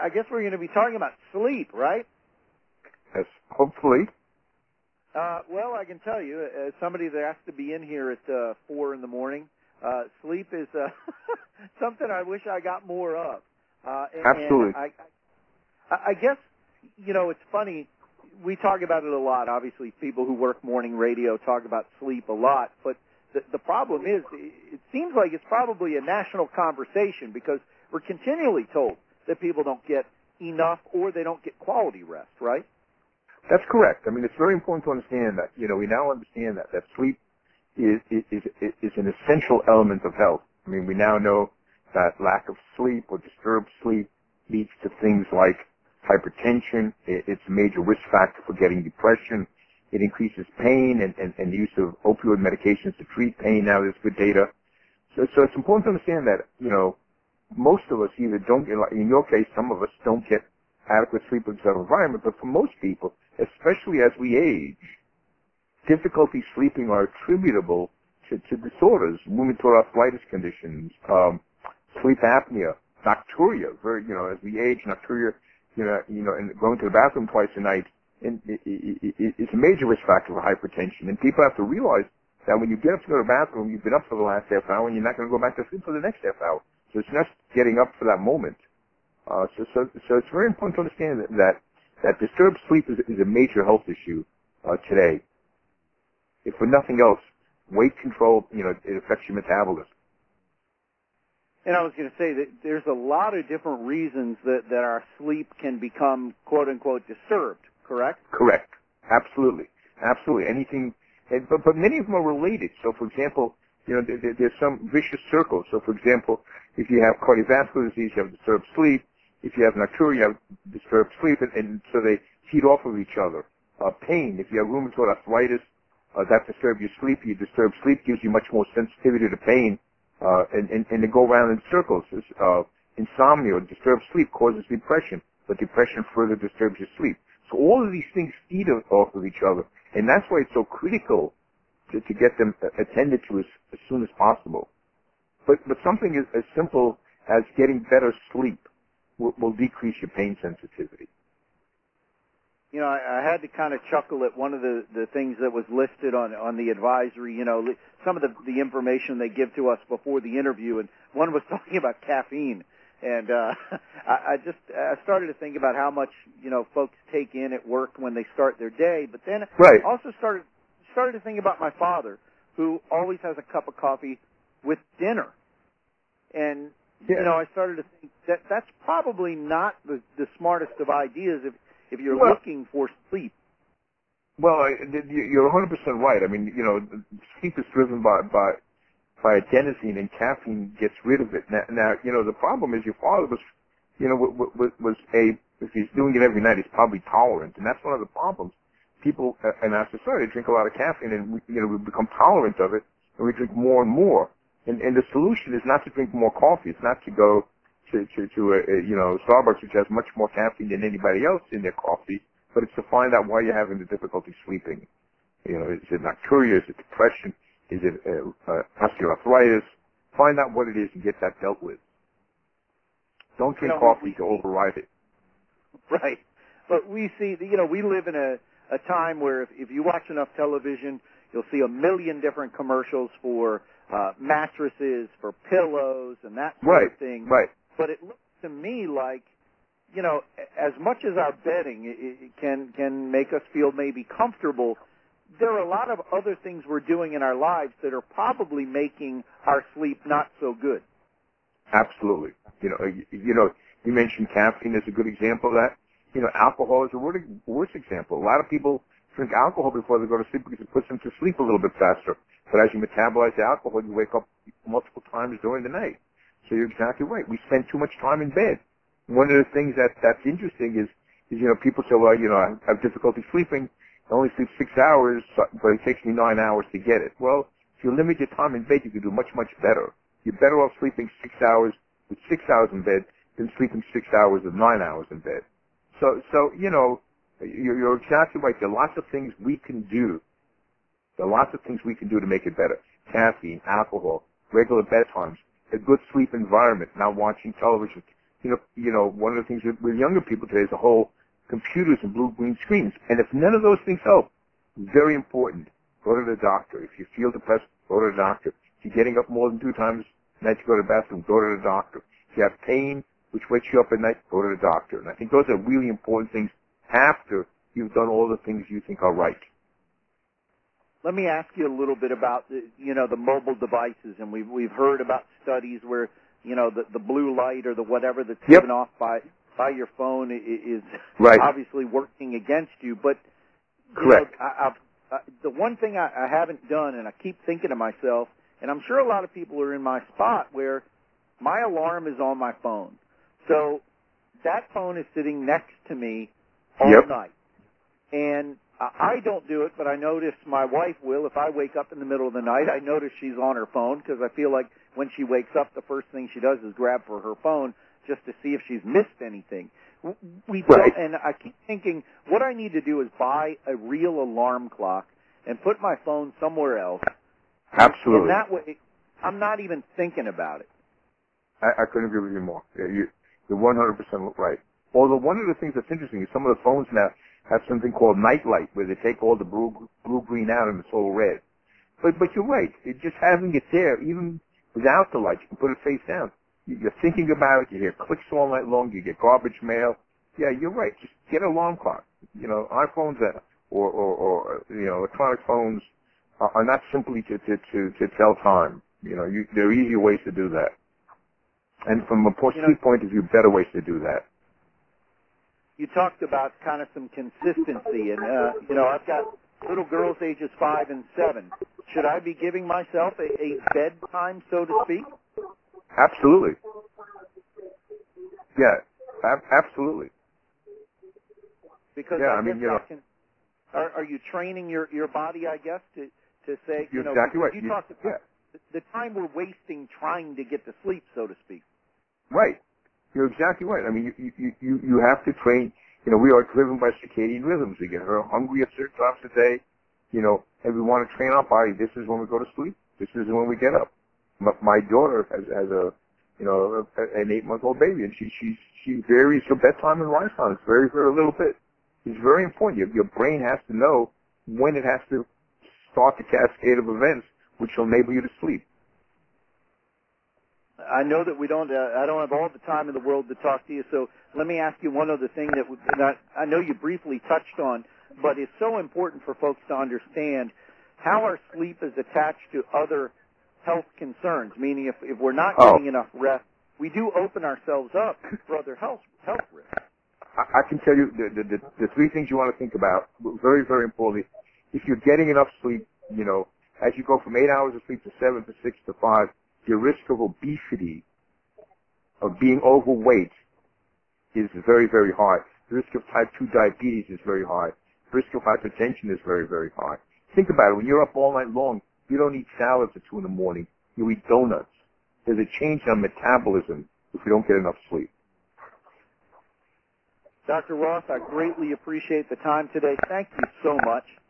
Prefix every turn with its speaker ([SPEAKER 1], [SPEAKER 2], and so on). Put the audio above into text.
[SPEAKER 1] I guess we're going to be talking about sleep, right?
[SPEAKER 2] Yes, hopefully.
[SPEAKER 1] Well, I can tell you, as somebody that has to be in here at 4 in the morning, sleep is something I wish I got more of.
[SPEAKER 2] Absolutely.
[SPEAKER 1] And I guess, it's funny. We talk about it a lot. Obviously, people who work morning radio talk about sleep a lot. But the problem is, it seems like it's probably a national conversation because we're continually told that people don't get enough or they don't get quality rest, right?
[SPEAKER 2] That's correct. I mean, it's very important to understand that. We now understand that sleep is an essential element of health. I mean, we now know that lack of sleep or disturbed sleep leads to things like hypertension. It's a major risk factor for getting depression. It increases pain and the use of opioid medications to treat pain. Now there's good data. So it's important to understand that, most of us either don't get, in your case, some of us don't get adequate sleep in our environment, but for most people, especially as we age, difficulty sleeping are attributable to disorders, rheumatoid arthritis conditions, sleep apnea, nocturia. As we age, nocturia, and going to the bathroom twice a night, it's a major risk factor for hypertension. And people have to realize that when you get up to go to the bathroom, you've been up for the last half hour, and you're not going to go back to sleep for the next half hour. So it's not getting up for that moment. So it's very important to understand that disturbed sleep is a major health issue today. If for nothing else, weight control, it affects your metabolism.
[SPEAKER 1] And I was going to say that there's a lot of different reasons that our sleep can become, quote unquote, disturbed, correct?
[SPEAKER 2] Correct. Absolutely. Anything, but many of them are related. So, for example, there's some vicious circles. So, for example, if you have cardiovascular disease, you have disturbed sleep. If you have nocturia, you have disturbed sleep, and so they feed off of each other. Pain, if you have rheumatoid arthritis, that disturbs your sleep. Your disturbed sleep gives you much more sensitivity to pain, and they go around in circles. Insomnia or disturbed sleep causes depression, but depression further disturbs your sleep. So all of these things feed off of each other, and that's why it's so critical to get them attended to as soon as possible. But something as simple as getting better sleep will decrease your pain sensitivity.
[SPEAKER 1] I had to kind of chuckle at one of the things that was listed on the advisory, some of the information they give to us before the interview, and one was talking about caffeine. And I started to think about how much, folks take in at work when they start their day, but then
[SPEAKER 2] right.
[SPEAKER 1] I also started to think about my father, who always has a cup of coffee with dinner. And, I started to think that's probably not the smartest of ideas if you're looking for sleep.
[SPEAKER 2] Well, you're 100% right. I mean, sleep is driven by adenosine, and caffeine gets rid of it. Now, the problem is your father was if he's doing it every night, he's probably tolerant, and that's one of the problems. People in our society drink a lot of caffeine, and we become tolerant of it, and we drink more and more. And the solution is not to drink more coffee. It's not to go to Starbucks, which has much more caffeine than anybody else in their coffee, but it's to find out why you're having the difficulty sleeping. Is it nocturia? Is it depression? Is it osteoarthritis? Find out what it is and get that dealt with. Don't drink coffee to override it.
[SPEAKER 1] Right. But we see, we live in a time where if you watch enough television, you'll see a million different commercials for mattresses, for pillows, and that sort of thing.
[SPEAKER 2] Right.
[SPEAKER 1] But it looks to me like, as much as our bedding it can make us feel maybe comfortable, there are a lot of other things we're doing in our lives that are probably making our sleep not so good.
[SPEAKER 2] Absolutely. You mentioned caffeine as a good example of that. Alcohol is a worse example. A lot of people drink alcohol before they go to sleep because it puts them to sleep a little bit faster. But as you metabolize the alcohol, you wake up multiple times during the night. So you're exactly right. We spend too much time in bed. One of the things that's interesting is people say, well, I have difficulty sleeping. I only sleep 6 hours, but it takes me 9 hours to get it. Well, if you limit your time in bed, you can do much, much better. You're better off sleeping 6 hours with 6 hours in bed than sleeping 6 hours with 9 hours in bed. So you're exactly right. There are lots of things we can do. There are lots of things we can do to make it better. Caffeine, alcohol, regular bedtimes, a good sleep environment, not watching television, one of the things with younger people today is the whole computers and blue-green screens. And if none of those things help, very important, go to the doctor. If you feel depressed, go to the doctor. If you're getting up more than 2 times a night to go to the bathroom, go to the doctor. If you have pain, which wakes you up at night, go to the doctor. And I think those are really important things after you've done all the things you think are right.
[SPEAKER 1] Let me ask you a little bit about the mobile devices, and we've heard about studies where the blue light or the whatever that's given off by your phone is
[SPEAKER 2] right.
[SPEAKER 1] obviously working against you. But
[SPEAKER 2] correct.
[SPEAKER 1] The one thing I haven't done, and I keep thinking to myself, and I'm sure a lot of people are in my spot where my alarm is on my phone. So that phone is sitting next to me all night. And I don't do it, but I notice my wife will. If I wake up in the middle of the night, I notice she's on her phone because I feel like when she wakes up, the first thing she does is grab for her phone just to see if she's missed anything. And I keep thinking what I need to do is buy a real alarm clock and put my phone somewhere else.
[SPEAKER 2] Absolutely.
[SPEAKER 1] And that way, I'm not even thinking about it.
[SPEAKER 2] I couldn't agree with you more. You're 100% right. Although one of the things that's interesting is some of the phones now have something called night light, where they take all the blue-green out and it's all red. But you're right. Just having it there, even without the light, you can put it face down. You're thinking about it. You hear clicks all night long. You get garbage mail. Yeah, you're right. Just get an alarm clock. iPhones or electronic phones are not simply to tell time. There are easier ways to do that. And from a sleep point of view, better ways to do that.
[SPEAKER 1] You talked about kind of some consistency, and I've got little girls ages 5 and 7. Should I be giving myself a bedtime, so to speak?
[SPEAKER 2] Absolutely. Yeah, absolutely.
[SPEAKER 1] Because are you training your body, I guess, to say,
[SPEAKER 2] you're exactly right.
[SPEAKER 1] You talked about the time we're wasting trying to get to sleep, so to speak.
[SPEAKER 2] Right. You're exactly right. I mean, you have to train. We are driven by circadian rhythms. We get hungry at certain times of the day, and we want to train our body. This is when we go to sleep. This is when we get up. My daughter has an 8-month-old baby, and she varies her bedtime and rise time. It's very, very little bit. It's very important. Your brain has to know when it has to start the cascade of events which will enable you to sleep.
[SPEAKER 1] I know that I don't have all the time in the world to talk to you, so let me ask you one other thing that I know you briefly touched on, but is so important for folks to understand how our sleep is attached to other health concerns, meaning if we're not getting enough rest, we do open ourselves up for other health risks.
[SPEAKER 2] I can tell you the 3 things you want to think about, very, very importantly. If you're getting enough sleep, as you go from 8 hours of sleep to 7 to 6 to 5, your risk of obesity, of being overweight, is very, very high. The risk of type 2 diabetes is very high. The risk of hypertension is very, very high. Think about it. When you're up all night long, you don't eat salads at 2 in the morning. You eat donuts. There's a change in metabolism if you don't get enough sleep.
[SPEAKER 1] Dr. Ross, I greatly appreciate the time today. Thank you so much.